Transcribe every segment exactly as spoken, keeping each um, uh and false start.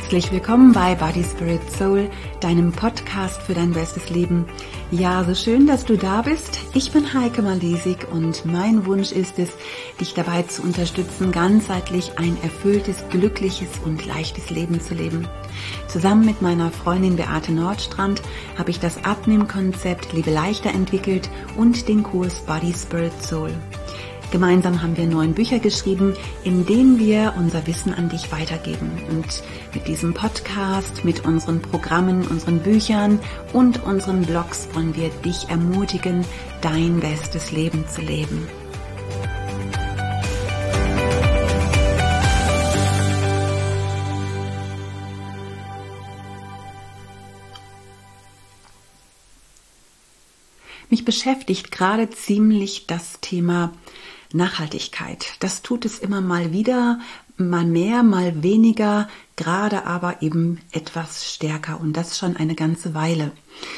Herzlich willkommen bei Body, Spirit, Soul, deinem Podcast für dein bestes Leben. Ja, so schön, dass du da bist. Ich bin Heike Malesig und mein Wunsch ist es, dich dabei zu unterstützen, ganzheitlich ein erfülltes, glückliches und leichtes Leben zu leben. Zusammen mit meiner Freundin Beate Nordstrand habe ich das Abnehmkonzept Lebe leichter entwickelt und den Kurs Body, Spirit, Soul. Gemeinsam haben wir neun Bücher geschrieben, in denen wir unser Wissen an dich weitergeben. Und mit diesem Podcast, mit unseren Programmen, unseren Büchern und unseren Blogs wollen wir dich ermutigen, dein bestes Leben zu leben. Mich beschäftigt gerade ziemlich das Thema Nachhaltigkeit. Das tut es immer mal wieder, mal mehr, mal weniger, gerade aber eben etwas stärker und das schon eine ganze Weile.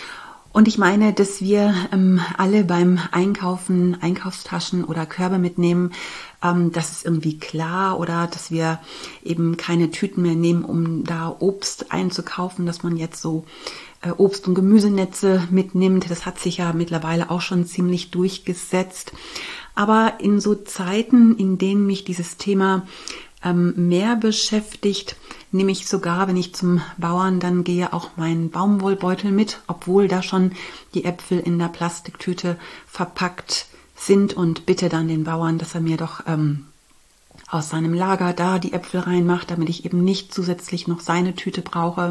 Und ich meine, dass wir ähm, alle beim Einkaufen Einkaufstaschen oder Körbe mitnehmen, ähm, das ist irgendwie klar, oder dass wir eben keine Tüten mehr nehmen, um da Obst einzukaufen, dass man jetzt so äh, Obst- und Gemüsenetze mitnimmt. Das hat sich ja mittlerweile auch schon ziemlich durchgesetzt. Aber in so Zeiten, in denen mich dieses Thema ähm, mehr beschäftigt, nehme ich sogar, wenn ich zum Bauern dann gehe, auch meinen Baumwollbeutel mit, obwohl da schon die Äpfel in der Plastiktüte verpackt sind, und bitte dann den Bauern, dass er mir doch ähm, aus seinem Lager da die Äpfel reinmacht, damit ich eben nicht zusätzlich noch seine Tüte brauche.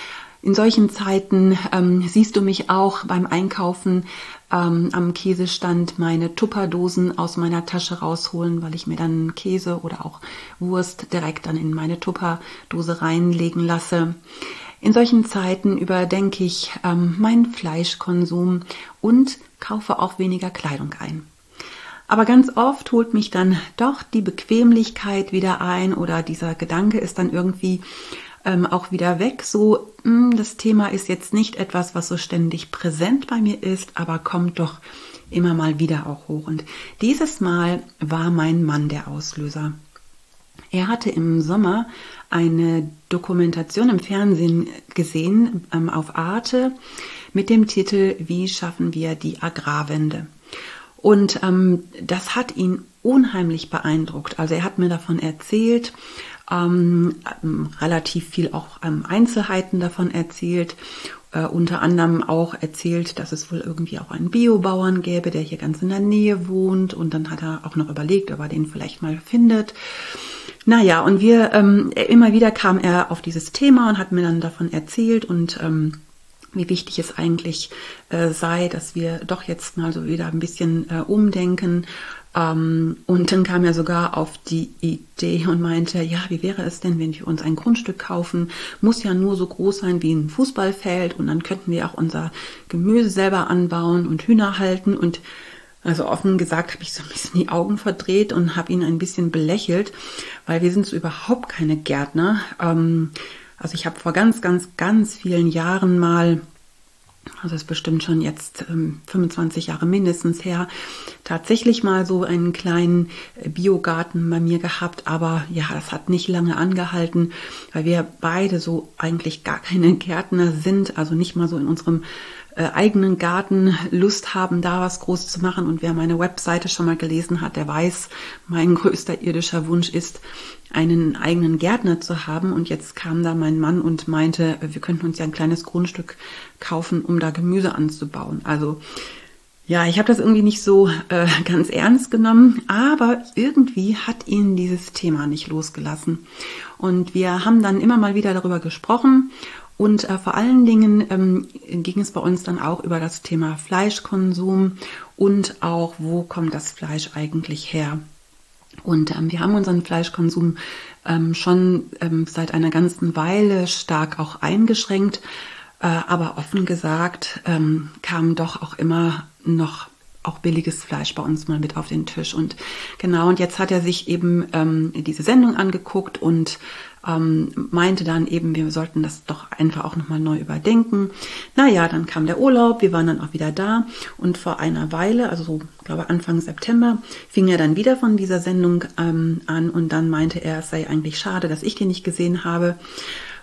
In solchen Zeiten ähm, siehst du mich auch beim Einkaufen ähm, am Käsestand meine Tupperdosen aus meiner Tasche rausholen, weil ich mir dann Käse oder auch Wurst direkt dann in meine Tupperdose reinlegen lasse. In solchen Zeiten überdenke ich ähm, meinen Fleischkonsum und kaufe auch weniger Kleidung ein. Aber ganz oft holt mich dann doch die Bequemlichkeit wieder ein, oder dieser Gedanke ist dann irgendwie Ähm, auch wieder weg. So, mh, das Thema ist jetzt nicht etwas, was so ständig präsent bei mir ist, aber kommt doch immer mal wieder auch hoch. Und dieses Mal war mein Mann der Auslöser. Er hatte im Sommer eine Dokumentation im Fernsehen gesehen, ähm, auf Arte, mit dem Titel Wie schaffen wir die Agrarwende? Und ähm, das hat ihn unheimlich beeindruckt. Also er hat mir davon erzählt, Ähm, relativ viel auch ähm, Einzelheiten davon erzählt, äh, unter anderem auch erzählt, dass es wohl irgendwie auch einen Biobauern gäbe, der hier ganz in der Nähe wohnt, und dann hat er auch noch überlegt, ob er den vielleicht mal findet. Naja, und wir, ähm, immer wieder kam er auf dieses Thema und hat mir dann davon erzählt und ähm, wie wichtig es eigentlich äh, sei, dass wir doch jetzt mal so wieder ein bisschen äh, umdenken. Um, und dann kam er sogar auf die Idee und meinte, ja, wie wäre es denn, wenn wir uns ein Grundstück kaufen? Muss ja nur so groß sein wie ein Fußballfeld, und dann könnten wir auch unser Gemüse selber anbauen und Hühner halten. Und also offen gesagt habe ich so ein bisschen die Augen verdreht und habe ihn ein bisschen belächelt, weil wir sind so überhaupt keine Gärtner. Um, also ich habe vor ganz, ganz, ganz vielen Jahren mal, also das ist bestimmt schon jetzt ähm, fünfundzwanzig Jahre mindestens her, tatsächlich mal so einen kleinen äh, Biogarten bei mir gehabt. Aber ja, das hat nicht lange angehalten, weil wir beide so eigentlich gar keine Gärtner sind, also nicht mal so in unserem äh, eigenen Garten Lust haben, da was groß zu machen. Und wer meine Webseite schon mal gelesen hat, der weiß, mein größter irdischer Wunsch ist, einen eigenen Gärtner zu haben. Und jetzt kam da mein Mann und meinte, wir könnten uns ja ein kleines Grundstück kaufen, um da Gemüse anzubauen. Also ja, ich habe das irgendwie nicht so äh, ganz ernst genommen, aber irgendwie hat ihn dieses Thema nicht losgelassen. Und wir haben dann immer mal wieder darüber gesprochen. Und äh, vor allen Dingen ähm, ging es bei uns dann auch über das Thema Fleischkonsum und auch, wo kommt das Fleisch eigentlich her? Und ähm, wir haben unseren Fleischkonsum ähm, schon ähm, seit einer ganzen Weile stark auch eingeschränkt, äh, aber offen gesagt ähm, kam doch auch immer noch auch billiges Fleisch bei uns mal mit auf den Tisch. Und genau, und jetzt hat er sich eben ähm, diese Sendung angeguckt und ähm, meinte dann eben, wir sollten das doch einfach auch nochmal neu überdenken. Naja, dann kam der Urlaub, wir waren dann auch wieder da, und vor einer Weile, also so, glaube Anfang September, fing er dann wieder von dieser Sendung ähm, an, und dann meinte er, es sei eigentlich schade, dass ich den nicht gesehen habe.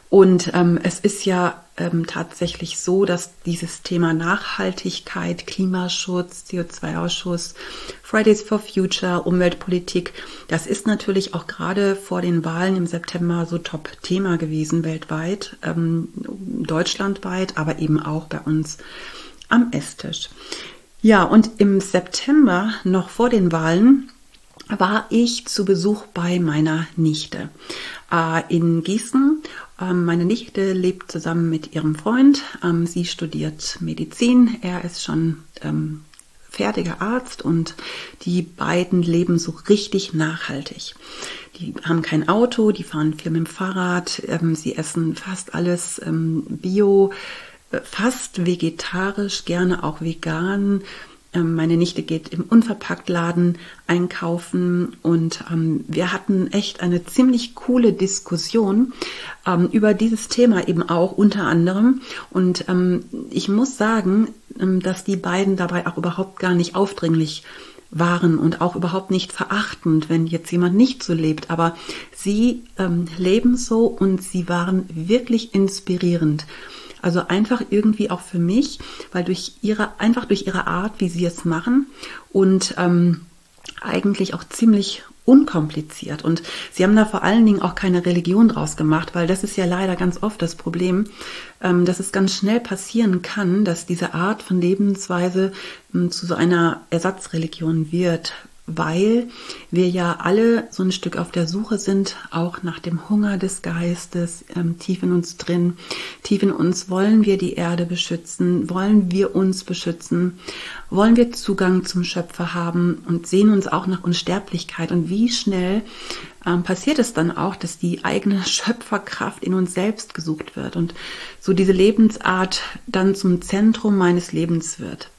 Und ähm, es ist ja ähm, tatsächlich so, dass dieses Thema Nachhaltigkeit, Klimaschutz, C O zwei Ausschuss, Fridays for Future, Umweltpolitik, das ist natürlich auch gerade vor den Wahlen im September so Top-Thema gewesen weltweit, ähm, deutschlandweit, aber eben auch bei uns am Esstisch. Ja, und im September, noch vor den Wahlen, war ich zu Besuch bei meiner Nichte äh, in Gießen. Ähm, meine Nichte lebt zusammen mit ihrem Freund. Ähm, sie studiert Medizin. Er ist schon ähm, fertiger Arzt und die beiden leben so richtig nachhaltig. Die haben kein Auto, die fahren viel mit dem Fahrrad. Ähm, sie essen fast alles ähm, bio, äh, fast vegetarisch, gerne auch vegan. Meine Nichte geht im Unverpacktladen einkaufen und ähm, wir hatten echt eine ziemlich coole Diskussion ähm, über dieses Thema eben auch unter anderem. Und ähm, ich muss sagen, ähm, dass die beiden dabei auch überhaupt gar nicht aufdringlich waren und auch überhaupt nicht verachtend, wenn jetzt jemand nicht so lebt. Aber sie ähm, leben so und sie waren wirklich inspirierend. Also einfach irgendwie auch für mich, weil durch ihre, einfach durch ihre Art, wie sie es machen und ähm, eigentlich auch ziemlich unkompliziert. Und sie haben da vor allen Dingen auch keine Religion draus gemacht, weil das ist ja leider ganz oft das Problem, ähm, dass es ganz schnell passieren kann, dass diese Art von Lebensweise ähm, zu so einer Ersatzreligion wird, weil wir ja alle so ein Stück auf der Suche sind, auch nach dem Hunger des Geistes, ähm, tief in uns drin. Tief in uns wollen wir die Erde beschützen, wollen wir uns beschützen, wollen wir Zugang zum Schöpfer haben und sehen uns auch nach Unsterblichkeit. Und wie schnell ähm, passiert es dann auch, dass die eigene Schöpferkraft in uns selbst gesucht wird und so diese Lebensart dann zum Zentrum meines Lebens wird.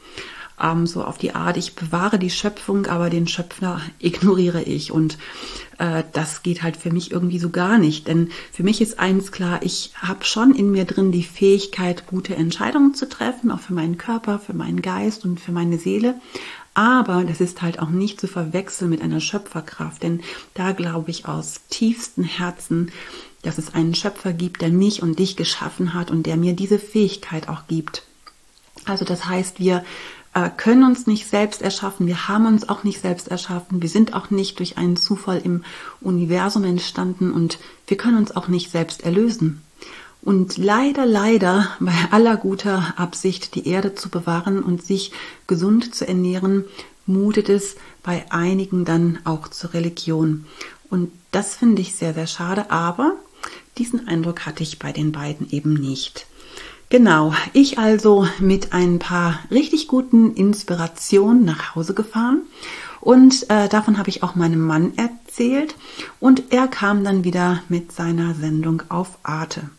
So auf die Art, ich bewahre die Schöpfung, aber den Schöpfer ignoriere ich. Und äh, das geht halt für mich irgendwie so gar nicht. Denn für mich ist eins klar, ich habe schon in mir drin die Fähigkeit, gute Entscheidungen zu treffen, auch für meinen Körper, für meinen Geist und für meine Seele. Aber das ist halt auch nicht zu verwechseln mit einer Schöpferkraft. Denn da glaube ich aus tiefstem Herzen, dass es einen Schöpfer gibt, der mich und dich geschaffen hat und der mir diese Fähigkeit auch gibt. Also das heißt, wir können uns nicht selbst erschaffen, wir haben uns auch nicht selbst erschaffen, wir sind auch nicht durch einen Zufall im Universum entstanden und wir können uns auch nicht selbst erlösen. Und leider, leider, bei aller guter Absicht, die Erde zu bewahren und sich gesund zu ernähren, mutet es bei einigen dann auch zur Religion. Und das finde ich sehr, sehr schade, aber diesen Eindruck hatte ich bei den beiden eben nicht. Genau, ich also mit ein paar richtig guten Inspirationen nach Hause gefahren und äh, davon habe ich auch meinem Mann erzählt und er kam dann wieder mit seiner Sendung auf Arte.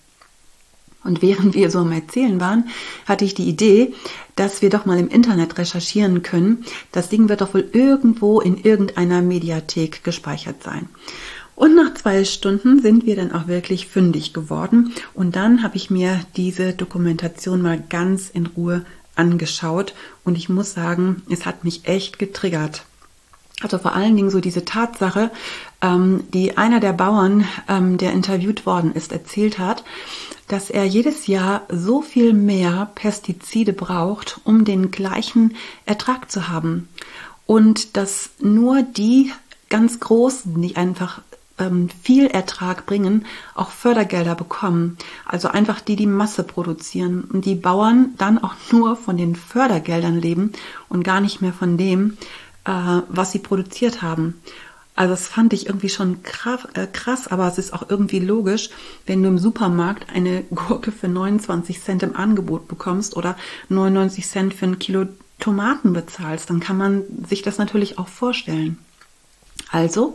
Und während wir so am Erzählen waren, hatte ich die Idee, dass wir doch mal im Internet recherchieren können. Das Ding wird doch wohl irgendwo in irgendeiner Mediathek gespeichert sein. Und nach zwei Stunden sind wir dann auch wirklich fündig geworden. Und dann habe ich mir diese Dokumentation mal ganz in Ruhe angeschaut. Und ich muss sagen, es hat mich echt getriggert. Also vor allen Dingen so diese Tatsache, ähm, die einer der Bauern, ähm, der interviewt worden ist, erzählt hat, dass er jedes Jahr so viel mehr Pestizide braucht, um den gleichen Ertrag zu haben. Und dass nur die ganz Großen, die einfach viel Ertrag bringen, auch Fördergelder bekommen. Also einfach die, die Masse produzieren. Und die Bauern dann auch nur von den Fördergeldern leben und gar nicht mehr von dem, äh, was sie produziert haben. Also das fand ich irgendwie schon krass, äh, krass, aber es ist auch irgendwie logisch, wenn du im Supermarkt eine Gurke für neunundzwanzig Cent im Angebot bekommst oder neunundneunzig Cent für ein Kilo Tomaten bezahlst, dann kann man sich das natürlich auch vorstellen. Also,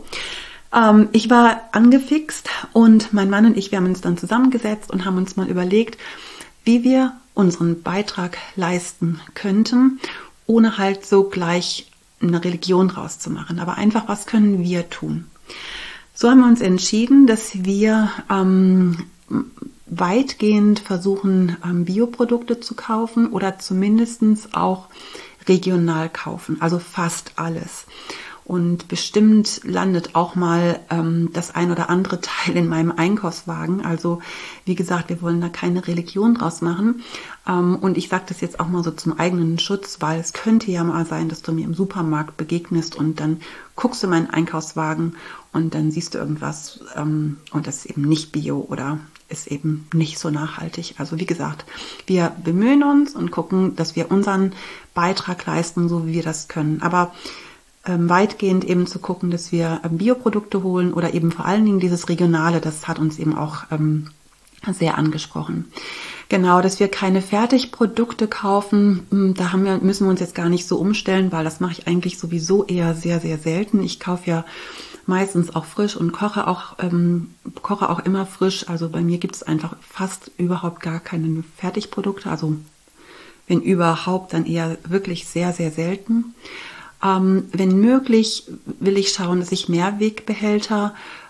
ich war angefixt und mein Mann und ich, wir haben uns dann zusammengesetzt und haben uns mal überlegt, wie wir unseren Beitrag leisten könnten, ohne halt so gleich eine Religion draus zu machen. Aber einfach, was können wir tun? So haben wir uns entschieden, dass wir ähm, weitgehend versuchen, ähm, Bioprodukte zu kaufen oder zumindest auch regional kaufen, also fast alles. Und bestimmt landet auch mal ähm, das ein oder andere Teil in meinem Einkaufswagen. Also wie gesagt, wir wollen da keine Religion draus machen. Ähm, und ich sage das jetzt auch mal so zum eigenen Schutz, weil es könnte ja mal sein, dass du mir im Supermarkt begegnest und dann guckst du meinen Einkaufswagen und dann siehst du irgendwas ähm, und das ist eben nicht bio oder ist eben nicht so nachhaltig. Also wie gesagt, wir bemühen uns und gucken, dass wir unseren Beitrag leisten, so wie wir das können. Aber ähm, weitgehend eben zu gucken, dass wir ähm, Bioprodukte holen oder eben vor allen Dingen dieses Regionale, das hat uns eben auch ähm, sehr angesprochen. Genau, dass wir keine Fertigprodukte kaufen, da haben wir, müssen wir uns jetzt gar nicht so umstellen, weil das mache ich eigentlich sowieso eher sehr, sehr selten. Ich kaufe ja meistens auch frisch und koche auch, ähm, koche auch immer frisch. Also bei mir gibt es einfach fast überhaupt gar keine Fertigprodukte. Also wenn überhaupt, dann eher wirklich sehr, sehr selten. Ähm, wenn möglich, will ich schauen, dass ich Mehrwegbehälter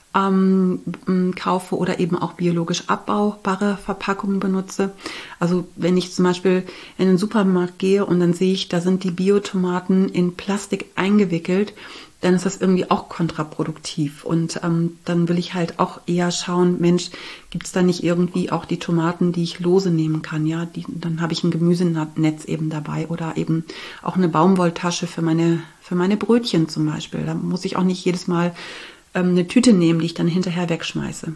ähm, kaufe oder eben auch biologisch abbaubare Verpackungen benutze. Also wenn ich zum Beispiel in den Supermarkt gehe und dann sehe ich, da sind die Biotomaten in Plastik eingewickelt, dann ist das irgendwie auch kontraproduktiv. Und ähm, dann will ich halt auch eher schauen, Mensch, gibt es da nicht irgendwie auch die Tomaten, die ich lose nehmen kann? Ja, die, dann habe ich ein Gemüsenetz eben dabei oder eben auch eine Baumwolltasche für meine, für meine Brötchen zum Beispiel. Da muss ich auch nicht jedes Mal ähm, eine Tüte nehmen, die ich dann hinterher wegschmeiße.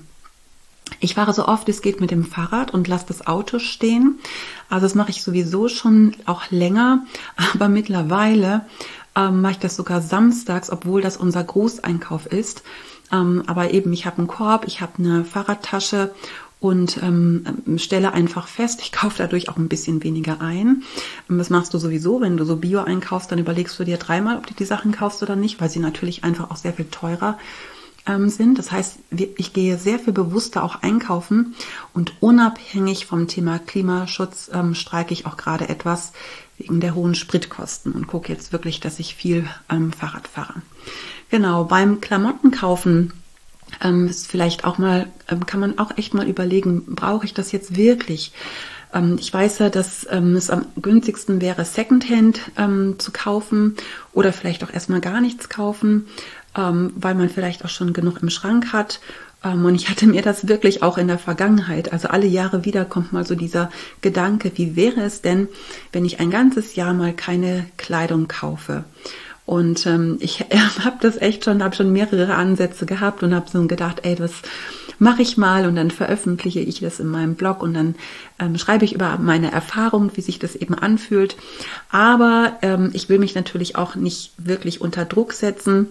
Ich fahre so oft es geht mit dem Fahrrad und lasse das Auto stehen. Also das mache ich sowieso schon auch länger, aber mittlerweile ähm, mache ich das sogar samstags, obwohl das unser Großeinkauf ist. Ähm, aber eben, ich habe einen Korb, ich habe eine Fahrradtasche und ähm, stelle einfach fest, ich kaufe dadurch auch ein bisschen weniger ein. Das machst du sowieso, wenn du so Bio einkaufst, dann überlegst du dir dreimal, ob du die Sachen kaufst oder nicht, weil sie natürlich einfach auch sehr viel teurer sind. Das heißt, ich gehe sehr viel bewusster auch einkaufen und unabhängig vom Thema Klimaschutz ähm, streike ich auch gerade etwas wegen der hohen Spritkosten und gucke jetzt wirklich, dass ich viel ähm, Fahrrad fahre. Genau, beim Klamottenkaufen ähm, ist vielleicht auch mal, ähm, kann man auch echt mal überlegen, brauche ich das jetzt wirklich? Ähm, ich weiß ja, dass ähm, es am günstigsten wäre, Secondhand ähm, zu kaufen oder vielleicht auch erstmal gar nichts kaufen, Ähm, weil man vielleicht auch schon genug im Schrank hat. Ähm, und ich hatte mir das wirklich auch in der Vergangenheit, also alle Jahre wieder kommt mal so dieser Gedanke, wie wäre es denn, wenn ich ein ganzes Jahr mal keine Kleidung kaufe? Und ähm, ich äh, habe das echt schon, habe schon mehrere Ansätze gehabt und habe so gedacht, ey, das mache ich mal und dann veröffentliche ich das in meinem Blog und dann ähm, schreibe ich über meine Erfahrung, wie sich das eben anfühlt. Aber ähm, ich will mich natürlich auch nicht wirklich unter Druck setzen.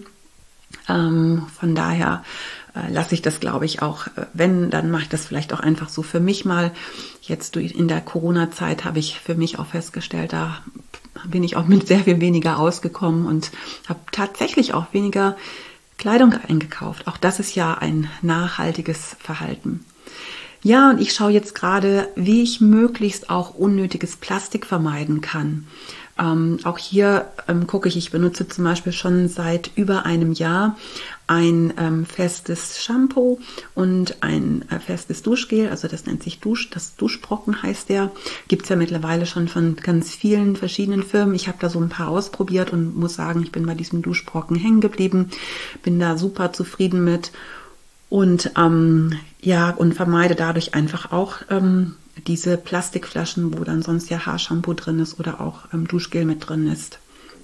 Ähm, von daher äh, lasse ich das, glaube ich, auch, äh, wenn, dann mache ich das vielleicht auch einfach so für mich mal. Jetzt in der Corona-Zeit habe ich für mich auch festgestellt, da bin ich auch mit sehr viel weniger ausgekommen und habe tatsächlich auch weniger Kleidung eingekauft. Auch das ist ja ein nachhaltiges Verhalten. Ja, und ich schaue jetzt gerade, wie ich möglichst auch unnötiges Plastik vermeiden kann. Ähm, auch hier ähm, gucke ich, ich benutze zum Beispiel schon seit über einem Jahr ein ähm, festes Shampoo und ein äh, festes Duschgel, also das nennt sich Dusch, das Duschbrocken heißt der, gibt es ja mittlerweile schon von ganz vielen verschiedenen Firmen. Ich habe da so ein paar ausprobiert und muss sagen, ich bin bei diesem Duschbrocken hängen geblieben, bin da super zufrieden mit und ähm, ja und vermeide dadurch einfach auch ähm, diese Plastikflaschen, wo dann sonst ja Haarshampoo drin ist oder auch ähm, Duschgel mit drin ist.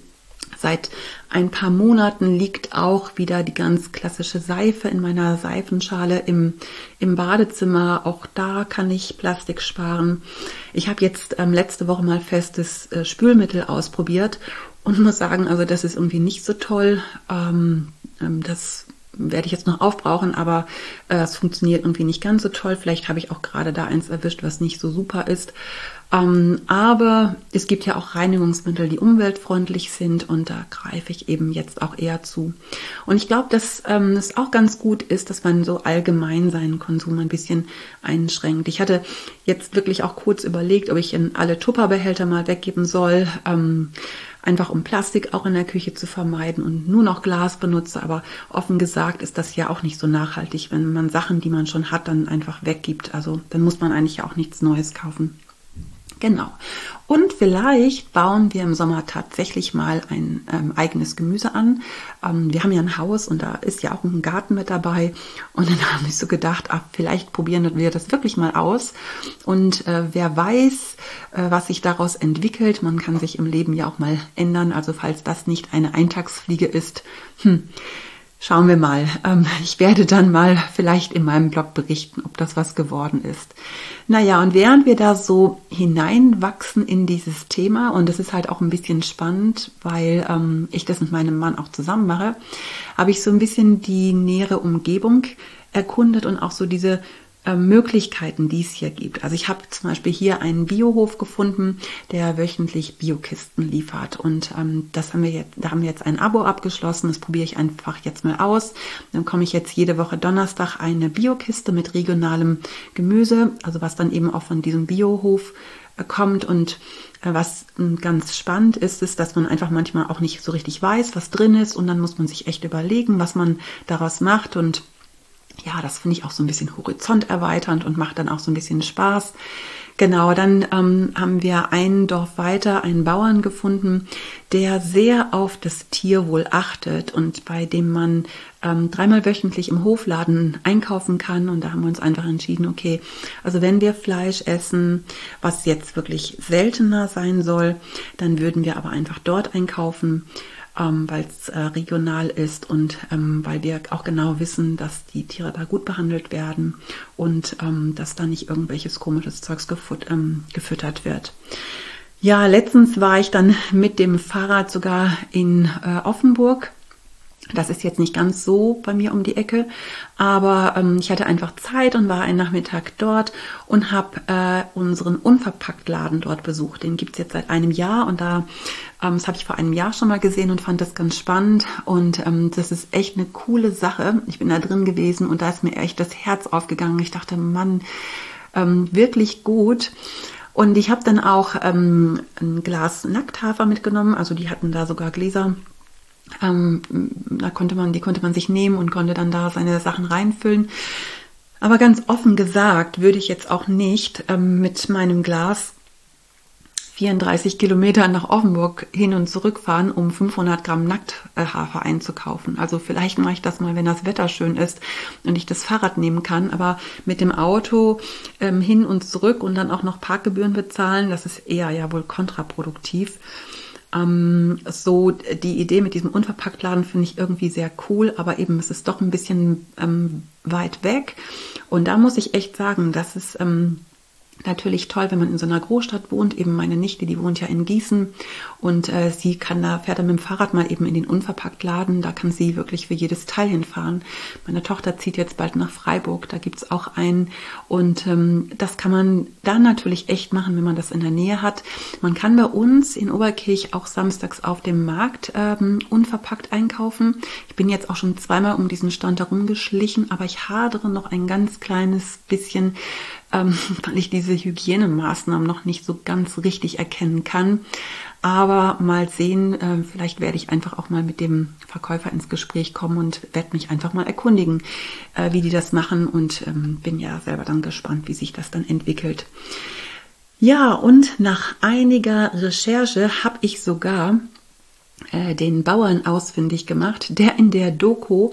Seit ein paar Monaten liegt auch wieder die ganz klassische Seife in meiner Seifenschale im, im Badezimmer. Auch da kann ich Plastik sparen. Ich habe jetzt ähm, letzte Woche mal festes äh, Spülmittel ausprobiert und muss sagen, also das ist irgendwie nicht so toll. Ähm, ähm, das werde ich jetzt noch aufbrauchen, aber äh, es funktioniert irgendwie nicht ganz so toll. Vielleicht habe ich auch gerade da eins erwischt, was nicht so super ist. Ähm, aber es gibt ja auch Reinigungsmittel, die umweltfreundlich sind und da greife ich eben jetzt auch eher zu. Und ich glaube, dass ähm, es auch ganz gut ist, dass man so allgemein seinen Konsum ein bisschen einschränkt. Ich hatte jetzt wirklich auch kurz überlegt, ob ich in alle Tupperbehälter mal weggeben soll, ähm, einfach um Plastik auch in der Küche zu vermeiden und nur noch Glas benutze. Aber offen gesagt ist das ja auch nicht so nachhaltig, wenn man Sachen, die man schon hat, dann einfach weggibt. Also dann muss man eigentlich ja auch nichts Neues kaufen. Genau. Und vielleicht bauen wir im Sommer tatsächlich mal ein ähm, eigenes Gemüse an. Ähm, wir haben ja ein Haus und da ist ja auch ein Garten mit dabei. Und dann haben wir so gedacht, ach, vielleicht probieren wir das wirklich mal aus. Und äh, wer weiß, äh, was sich daraus entwickelt. Man kann sich im Leben ja auch mal ändern. Also falls das nicht eine Eintagsfliege ist, hm, schauen wir mal. Ich werde dann mal vielleicht in meinem Blog berichten, ob das was geworden ist. Naja, und während wir da so hineinwachsen in dieses Thema, und das ist halt auch ein bisschen spannend, weil ähm, ich das mit meinem Mann auch zusammen mache, habe ich so ein bisschen die nähere Umgebung erkundet und auch so diese Möglichkeiten, die es hier gibt. Also ich habe zum Beispiel hier einen Biohof gefunden, der wöchentlich Biokisten liefert. Und ähm, das haben wir jetzt, da haben wir jetzt ein Abo abgeschlossen. Das probiere ich einfach jetzt mal aus. Dann komme ich jetzt jede Woche Donnerstag eine Biokiste mit regionalem Gemüse, also was dann eben auch von diesem Biohof äh, kommt. Und äh, was äh, ganz spannend ist, ist, dass man einfach manchmal auch nicht so richtig weiß, was drin ist. Und dann muss man sich echt überlegen, was man daraus macht. Und ja, das finde ich auch so ein bisschen horizonterweiternd und macht dann auch so ein bisschen Spaß. Genau, dann ähm, haben wir ein Dorf weiter einen Bauern gefunden, der sehr auf das Tierwohl achtet und bei dem man ähm, dreimal wöchentlich im Hofladen einkaufen kann. Und da haben wir uns einfach entschieden, okay, also wenn wir Fleisch essen, was jetzt wirklich seltener sein soll, dann würden wir aber einfach dort einkaufen, Ähm, weil es äh, regional ist und ähm, weil wir auch genau wissen, dass die Tiere da gut behandelt werden und ähm, dass da nicht irgendwelches komisches Zeugs gefut ähm, gefüttert wird. Ja, letztens war ich dann mit dem Fahrrad sogar in äh, Offenburg. Das ist jetzt nicht ganz so bei mir um die Ecke, aber ähm, ich hatte einfach Zeit und war einen Nachmittag dort und habe äh, unseren Unverpacktladen dort besucht. Den gibt's jetzt seit einem Jahr und da, ähm, das habe ich vor einem Jahr schon mal gesehen und fand das ganz spannend. Und ähm, das ist echt eine coole Sache. Ich bin da drin gewesen und da ist mir echt das Herz aufgegangen. Ich dachte, Mann, ähm, wirklich gut. Und ich habe dann auch ähm, ein Glas Nackthafer mitgenommen. Also die hatten da sogar Gläser. Ähm, da konnte man, die konnte man sich nehmen und konnte dann da seine Sachen reinfüllen. Aber ganz offen gesagt würde ich jetzt auch nicht ähm, mit meinem Glas vierunddreißig Kilometer nach Offenburg hin und zurück fahren, um fünfhundert Gramm Nackthafer einzukaufen. Also vielleicht mache ich das mal, wenn das Wetter schön ist und ich das Fahrrad nehmen kann. Aber mit dem Auto ähm, hin und zurück und dann auch noch Parkgebühren bezahlen, das ist eher ja wohl kontraproduktiv. Ähm, so die Idee mit diesem Unverpacktladen finde ich irgendwie sehr cool, aber eben es ist doch ein bisschen ähm, weit weg. Und da muss ich echt sagen, dass es ähm, natürlich toll, wenn man in so einer Großstadt wohnt. Eben meine Nichte, die wohnt ja in Gießen und äh, sie kann da, fährt dann mit dem Fahrrad mal eben in den Unverpacktladen. Da kann sie wirklich für jedes Teil hinfahren. Meine Tochter zieht jetzt bald nach Freiburg, da gibt's auch einen. Und ähm, das kann man da natürlich echt machen, wenn man das in der Nähe hat. Man kann bei uns in Oberkirch auch samstags auf dem Markt ähm, unverpackt einkaufen. Ich bin jetzt auch schon zweimal um diesen Stand herumgeschlichen, aber ich hadere noch ein ganz kleines bisschen, Ähm, weil ich diese Hygienemaßnahmen noch nicht so ganz richtig erkennen kann. Aber mal sehen, äh, vielleicht werde ich einfach auch mal mit dem Verkäufer ins Gespräch kommen und werde mich einfach mal erkundigen, äh, wie die das machen und ähm, bin ja selber dann gespannt, wie sich das dann entwickelt. Ja, und nach einiger Recherche habe ich sogar äh, den Bauern ausfindig gemacht, der in der Doku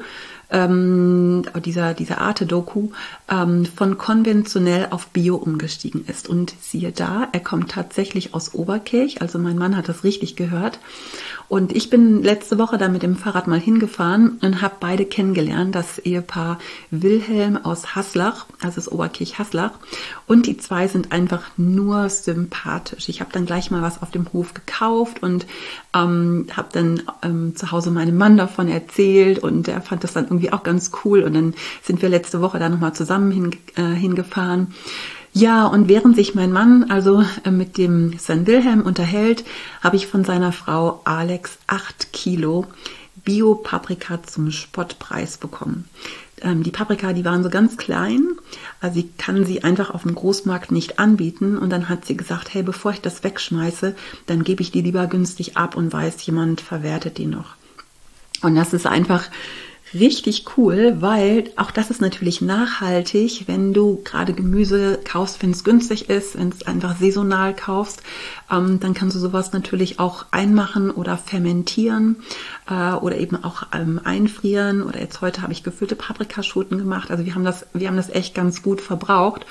Ähm, dieser, dieser Arte-Doku ähm, von konventionell auf Bio umgestiegen ist. Und siehe da, er kommt tatsächlich aus Oberkirch, also mein Mann hat das richtig gehört. Und ich bin letzte Woche da mit dem Fahrrad mal hingefahren und habe beide kennengelernt, das Ehepaar Wilhelm aus Haslach, also das Oberkirch Haslach. Und die zwei sind einfach nur sympathisch. Ich habe dann gleich mal was auf dem Hof gekauft und ähm, habe dann ähm, zu Hause meinem Mann davon erzählt und er fand das dann irgendwie auch ganz cool. Und dann sind wir letzte Woche da nochmal zusammen hin, äh, hingefahren. Ja, und während sich mein Mann also äh, mit dem Sankt Wilhelm unterhält, habe ich von seiner Frau Alex acht Kilo Bio-Paprika zum Spottpreis bekommen. Ähm, die Paprika, die waren so ganz klein, also sie kann sie einfach auf dem Großmarkt nicht anbieten. Und dann hat sie gesagt, hey, bevor ich das wegschmeiße, dann gebe ich die lieber günstig ab und weiß, jemand verwertet die noch. Und das ist einfach richtig cool, weil auch das ist natürlich nachhaltig, wenn du gerade Gemüse kaufst, wenn es günstig ist, wenn es einfach saisonal kaufst, ähm, dann kannst du sowas natürlich auch einmachen oder fermentieren äh, oder eben auch ähm, einfrieren. Oder jetzt heute habe ich gefüllte Paprikaschoten gemacht. Also wir haben das, wir haben das echt ganz gut verbraucht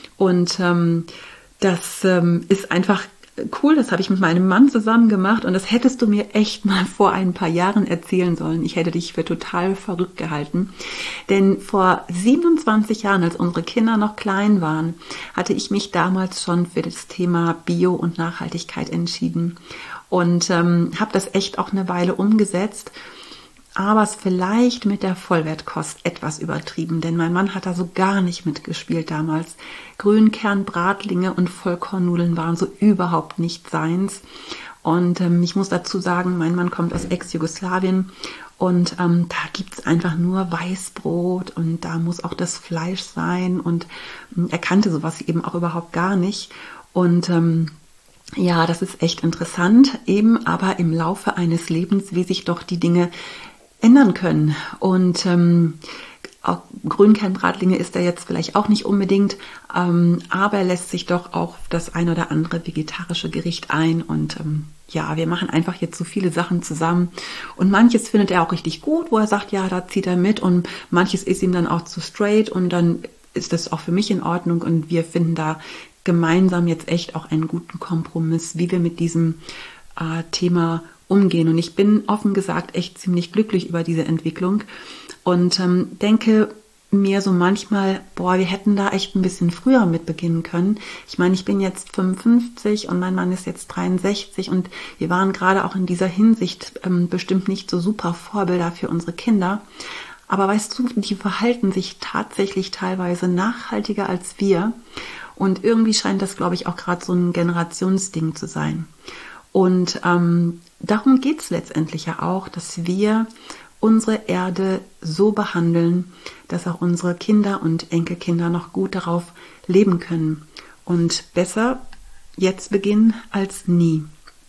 und ähm, das ähm, ist einfach cool, das habe ich mit meinem Mann zusammen gemacht und das hättest du mir echt mal vor ein paar Jahren erzählen sollen. Ich hätte dich für total verrückt gehalten. Denn vor siebenundzwanzig Jahren, als unsere Kinder noch klein waren, hatte ich mich damals schon für das Thema Bio und Nachhaltigkeit entschieden und ähm, habe das echt auch eine Weile umgesetzt. Aber es vielleicht mit der Vollwertkost etwas übertrieben, denn mein Mann hat da so gar nicht mitgespielt damals. Grünkernbratlinge und Vollkornnudeln waren so überhaupt nicht seins. Und ähm, ich muss dazu sagen, mein Mann kommt aus Ex-Jugoslawien und ähm, da gibt's einfach nur Weißbrot und da muss auch das Fleisch sein und ähm, er kannte sowas eben auch überhaupt gar nicht. Und ähm, ja, das ist echt interessant, eben aber im Laufe eines Lebens, wie sich doch die Dinge ändern können. Und ähm, auch Grünkernbratlinge ist er jetzt vielleicht auch nicht unbedingt, ähm, aber er lässt sich doch auch das ein oder andere vegetarische Gericht ein. Und ähm, ja, wir machen einfach jetzt so viele Sachen zusammen. Und manches findet er auch richtig gut, wo er sagt, ja, da zieht er mit. Und manches ist ihm dann auch zu straight. Und dann ist das auch für mich in Ordnung. Und wir finden da gemeinsam jetzt echt auch einen guten Kompromiss, wie wir mit diesem äh, Thema umgehen. Und ich bin offen gesagt echt ziemlich glücklich über diese Entwicklung und ähm, denke mir so manchmal, boah, wir hätten da echt ein bisschen früher mit beginnen können. Ich meine, ich bin jetzt fünfundfünfzig und mein Mann ist jetzt dreiundsechzig und wir waren gerade auch in dieser Hinsicht ähm, bestimmt nicht so super Vorbilder für unsere Kinder. Aber weißt du, die verhalten sich tatsächlich teilweise nachhaltiger als wir und irgendwie scheint das, glaube ich, auch gerade so ein Generationsding zu sein. Und ähm, darum geht es letztendlich ja auch, dass wir unsere Erde so behandeln, dass auch unsere Kinder und Enkelkinder noch gut darauf leben können. Und besser jetzt beginnen als nie.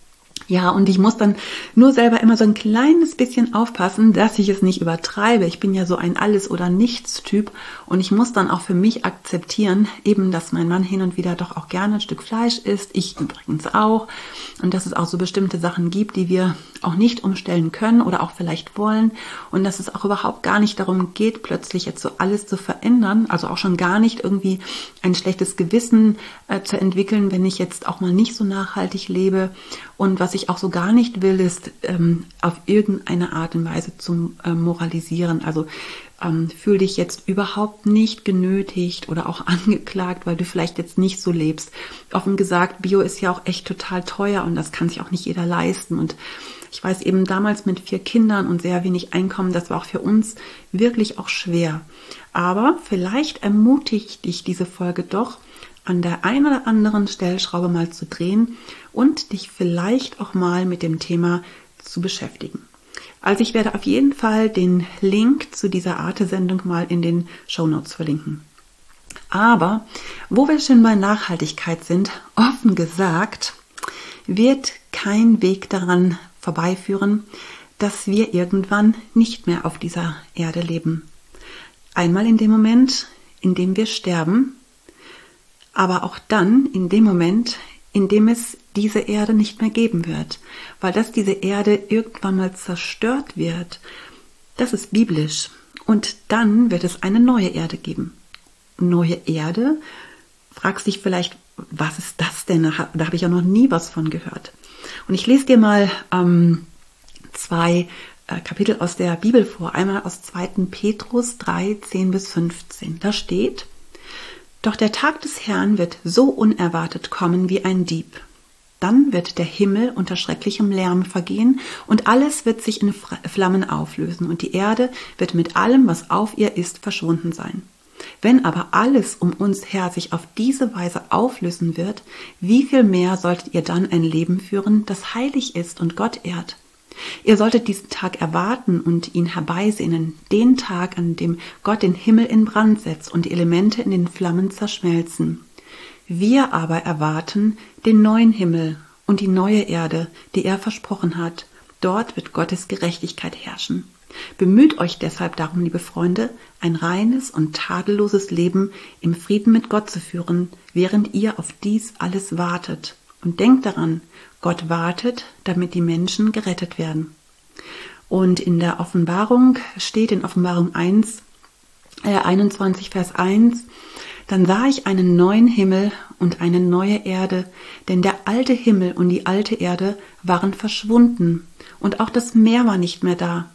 Ja, und ich muss dann nur selber immer so ein kleines bisschen aufpassen, dass ich es nicht übertreibe. Ich bin ja so ein Alles- oder Nichts-Typ und ich muss dann auch für mich akzeptieren, eben, dass mein Mann hin und wieder doch auch gerne ein Stück Fleisch isst, ich übrigens auch, und dass es auch so bestimmte Sachen gibt, die wir auch nicht umstellen können oder auch vielleicht wollen und dass es auch überhaupt gar nicht darum geht, plötzlich jetzt so alles zu verändern, also auch schon gar nicht irgendwie ein schlechtes Gewissen äh, zu entwickeln, wenn ich jetzt auch mal nicht so nachhaltig lebe. Und was ich auch so gar nicht will, ist ähm, auf irgendeine Art und Weise zu äh, moralisieren. Also ähm, fühl dich jetzt überhaupt nicht genötigt oder auch angeklagt, weil du vielleicht jetzt nicht so lebst. Offen gesagt, Bio ist ja auch echt total teuer und das kann sich auch nicht jeder leisten. Und ich weiß eben damals mit vier Kindern und sehr wenig Einkommen, das war auch für uns wirklich auch schwer. Aber vielleicht ermutigt dich diese Folge doch, an der einen oder anderen Stellschraube mal zu drehen und dich vielleicht auch mal mit dem Thema zu beschäftigen. Also ich werde auf jeden Fall den Link zu dieser Arte-Sendung mal in den Shownotes verlinken. Aber wo wir schon bei Nachhaltigkeit sind, offen gesagt, wird kein Weg daran vorbeiführen, dass wir irgendwann nicht mehr auf dieser Erde leben. Einmal in dem Moment, in dem wir sterben, aber auch dann in dem Moment, in dem es diese Erde nicht mehr geben wird, weil dass diese Erde irgendwann mal zerstört wird, das ist biblisch. Und dann wird es eine neue Erde geben. Neue Erde? Fragst dich vielleicht, was ist das denn? Da habe ich ja noch nie was von gehört. Und ich lese dir mal ähm, zwei äh, Kapitel aus der Bibel vor. Einmal aus zweiten Petrus drei, zehn bis fünfzehn. Da steht: Doch der Tag des Herrn wird so unerwartet kommen wie ein Dieb. Dann wird der Himmel unter schrecklichem Lärm vergehen und alles wird sich in Flammen auflösen und die Erde wird mit allem, was auf ihr ist, verschwunden sein. Wenn aber alles um uns her sich auf diese Weise auflösen wird, wie viel mehr solltet ihr dann ein Leben führen, das heilig ist und Gott ehrt? Ihr solltet diesen Tag erwarten und ihn herbeisehnen, den Tag, an dem Gott den Himmel in Brand setzt und die Elemente in den Flammen zerschmelzen. Wir aber erwarten den neuen Himmel und die neue Erde, die er versprochen hat. Dort wird Gottes Gerechtigkeit herrschen. Bemüht euch deshalb darum, liebe Freunde, ein reines und tadelloses Leben im Frieden mit Gott zu führen, während ihr auf dies alles wartet. Und denkt daran, Gott wartet, damit die Menschen gerettet werden. Und in der Offenbarung steht in Offenbarung eins, äh, einundzwanzig, Vers eins, dann sah ich einen neuen Himmel und eine neue Erde, denn der alte Himmel und die alte Erde waren verschwunden und auch das Meer war nicht mehr da.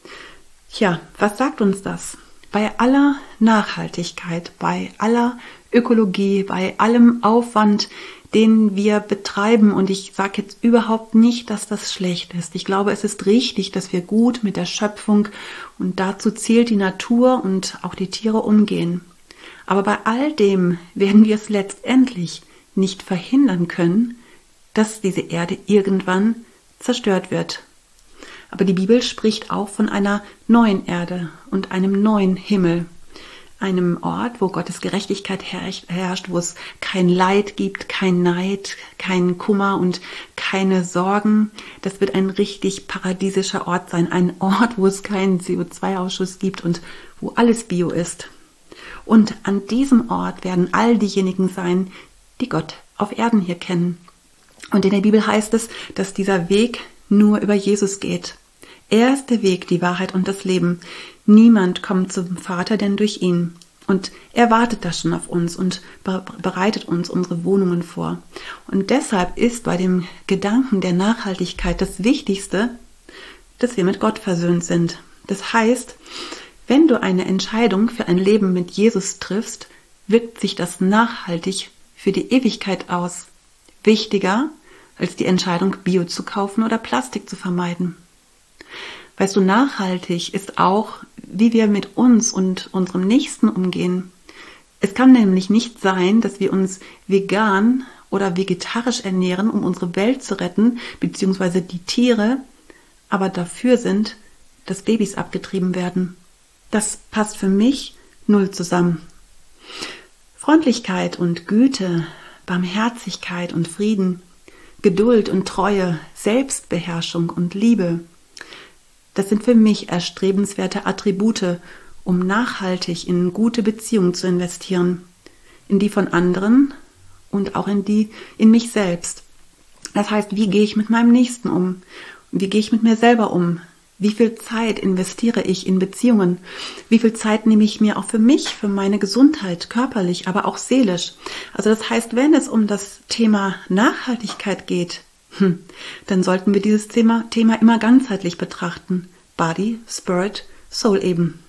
Tja, was sagt uns das? Bei aller Nachhaltigkeit, bei aller Ökologie, bei allem Aufwand, den wir betreiben, und ich sage jetzt überhaupt nicht, dass das schlecht ist. Ich glaube, es ist richtig, dass wir gut mit der Schöpfung, und dazu zählt die Natur und auch die Tiere, umgehen. Aber bei all dem werden wir es letztendlich nicht verhindern können, dass diese Erde irgendwann zerstört wird. Aber die Bibel spricht auch von einer neuen Erde und einem neuen Himmel. Einem Ort, wo Gottes Gerechtigkeit herrscht, wo es kein Leid gibt, kein Neid, kein Kummer und keine Sorgen. Das wird ein richtig paradiesischer Ort sein. Ein Ort, wo es keinen C O zwei Ausschuss gibt und wo alles Bio ist. Und an diesem Ort werden all diejenigen sein, die Gott auf Erden hier kennen. Und in der Bibel heißt es, dass dieser Weg nur über Jesus geht. Er ist der Weg, die Wahrheit und das Leben. Niemand kommt zum Vater, denn durch ihn. Und er wartet da schon auf uns und bereitet uns unsere Wohnungen vor. Und deshalb ist bei dem Gedanken der Nachhaltigkeit das Wichtigste, dass wir mit Gott versöhnt sind. Das heißt, wenn du eine Entscheidung für ein Leben mit Jesus triffst, wirkt sich das nachhaltig für die Ewigkeit aus. Wichtiger als die Entscheidung, Bio zu kaufen oder Plastik zu vermeiden. Weißt du, nachhaltig ist auch, wie wir mit uns und unserem Nächsten umgehen. Es kann nämlich nicht sein, dass wir uns vegan oder vegetarisch ernähren, um unsere Welt zu retten, beziehungsweise die Tiere, aber dafür sind, dass Babys abgetrieben werden. Das passt für mich null zusammen. Freundlichkeit und Güte, Barmherzigkeit und Frieden, Geduld und Treue, Selbstbeherrschung und Liebe, das sind für mich erstrebenswerte Attribute, um nachhaltig in gute Beziehungen zu investieren, in die von anderen und auch in die in mich selbst. Das heißt, wie gehe ich mit meinem Nächsten um? Wie gehe ich mit mir selber um? Wie viel Zeit investiere ich in Beziehungen? Wie viel Zeit nehme ich mir auch für mich, für meine Gesundheit, körperlich, aber auch seelisch? Also das heißt, wenn es um das Thema Nachhaltigkeit geht, hm, dann sollten wir dieses Thema, Thema immer ganzheitlich betrachten. Body, Spirit, Soul eben.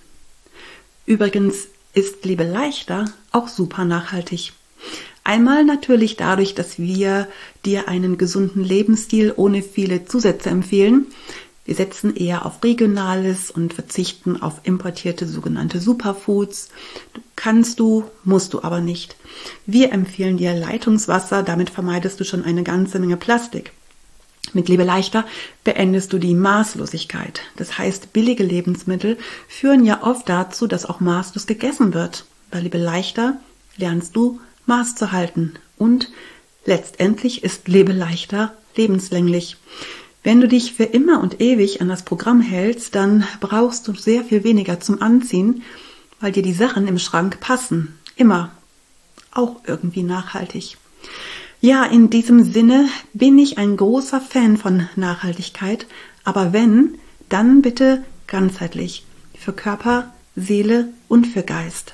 Übrigens ist Lebe leichter auch super nachhaltig. Einmal natürlich dadurch, dass wir dir einen gesunden Lebensstil ohne viele Zusätze empfehlen. Wir setzen eher auf Regionales und verzichten auf importierte sogenannte Superfoods. Kannst du, musst du aber nicht. Wir empfehlen dir Leitungswasser, damit vermeidest du schon eine ganze Menge Plastik. Mit Lebe leichter beendest du die Maßlosigkeit. Das heißt, billige Lebensmittel führen ja oft dazu, dass auch maßlos gegessen wird. Bei Lebe leichter lernst du Maß zu halten und letztendlich ist Lebe leichter lebenslänglich. Wenn du dich für immer und ewig an das Programm hältst, dann brauchst du sehr viel weniger zum Anziehen, weil dir die Sachen im Schrank passen. Immer. Auch irgendwie nachhaltig. Ja, in diesem Sinne bin ich ein großer Fan von Nachhaltigkeit, aber wenn, dann bitte ganzheitlich. Für Körper, Seele und für Geist.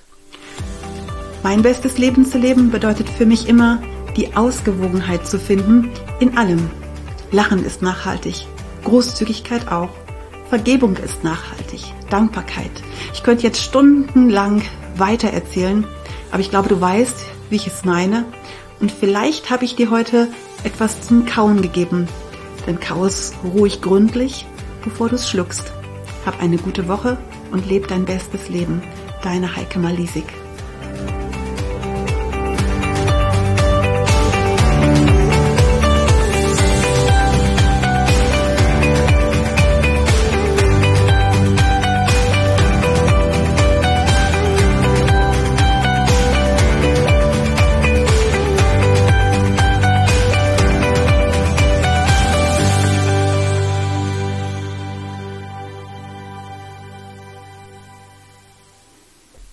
Mein bestes Leben zu leben bedeutet für mich immer, die Ausgewogenheit zu finden in allem. Lachen ist nachhaltig, Großzügigkeit auch, Vergebung ist nachhaltig, Dankbarkeit. Ich könnte jetzt stundenlang weiter erzählen, aber ich glaube, du weißt, wie ich es meine. Und vielleicht habe ich dir heute etwas zum Kauen gegeben. Dann kau es ruhig gründlich, bevor du es schluckst. Hab eine gute Woche und leb dein bestes Leben. Deine Heike Malisik.